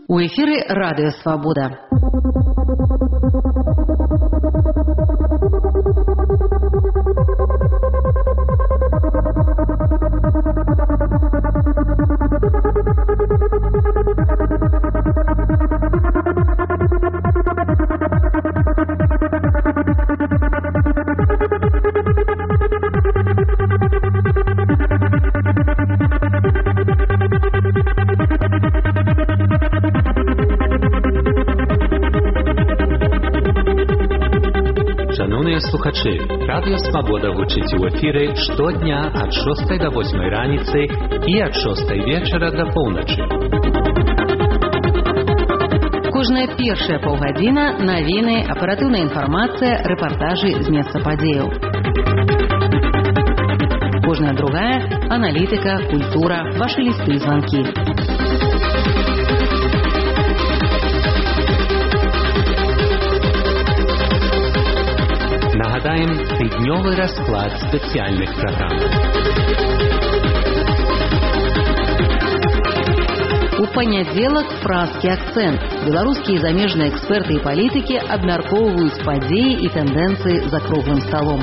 У эфире «Радио Свобода». Слухачі, Радіо Свобода гучить у ефірі щодня від 6 до 8 раниці і від 6 вечора до полночі. Кожная першая паўгадзіна навіны, аператыўная інфармацыя, рэпартажы з месца падзеяў. Кожная другая аналітыка, культура, вашы лісты і званкі. Нагадаем тыднёвы расклад спецыяльных праграм. У панядзелак празкі акцэнт. Беларускія і замежныя эксперты і палітыкі абмяркоўваюць падзеі і тэндэнцыі за круглым сталом.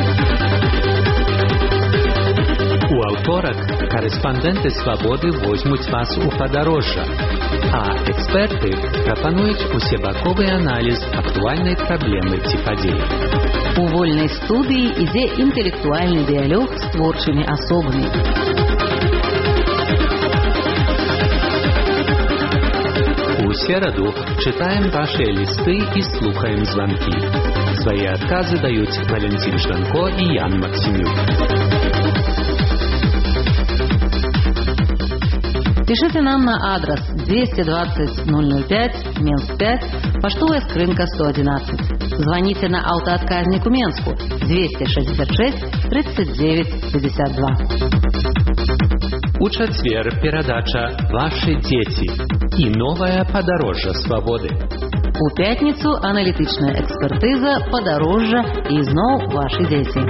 У аўторак корэспандэнты Свабоды возьмуць вас у падарожжа, а эксперты прапануюць усебаковы аналіз актуальнай праблемы ці падзеі. У вольнай студыі ідзе інтэлектуальны дыялог з творчымі асобамі. У сераду чытаем вашыя лісты і слухаем званкі. Свае адказы даюць Валентин Жданко і Ян Максимюк. Пишите нам на адрес 220 005, Минск 5, поштовая скрынка 111. Звоните на автоотказнику Менску 266 39 52. У чацвер перадача «Ваши дети» і новае падарожжа свабоды. У пятніцу аналітычная экспертыза, падарожжа і зноў вашы дзеці.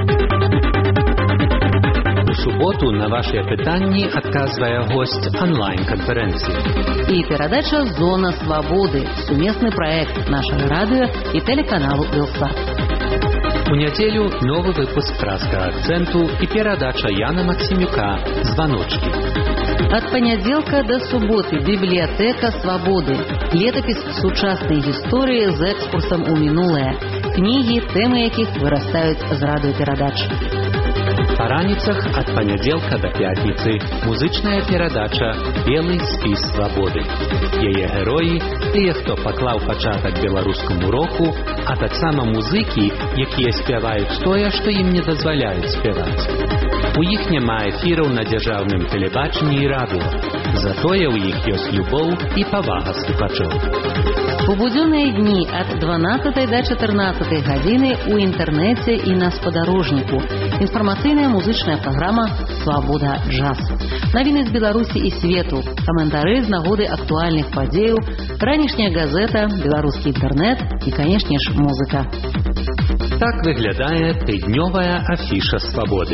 У суботу на ваши пытанні адказвае госць онлайн-канферэнцыі. І перадача «Зона свободы» – сумесны праект нашага радыё і тэлеканалу «Белсат». У нядзелю новы выпуск празкага акцэнту і перадача Яна Максимюка «Званочки». Ад панядзелка да суботы бібліятэка свабоды. Летапіс сучаснай гісторыі з экскурсам у мінулае. Кнігі, тэмы якіх вырастаюць з радыёперадач. Па раніцах ад панядзелка да пятніцы музычная перадача «Белы спіс свабоды». Яе героі – тыя, хто паклаў пачатак беларускаму року, а таксама музыкі, якія спяваюць тое, што ім не дазваляюць спяваць. У іх няма эфіраў на дзяржаўным тэлебачанні і радыё, затое ў іх ёсць любоў і павага слухачоў. У будзённыя дні ад 12 да 14 гадзіны ў інтэрнэце і на спадарожніку. Інфармацыйная музычная праграма «Свабода джаз». Навіны з Беларусі і свету, каментары з нагоды актуальных падзеяў, ранішняя газета, беларускі інтэрнэт і, канешне ж, музыка. Так выглядае тыднёвая афіша свабоды.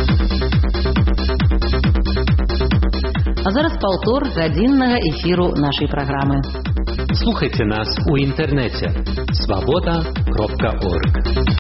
А зараз паўтор гадзіннага эфіру нашай праграмы. Слухайте нас у інтэрнэце свабода.орг.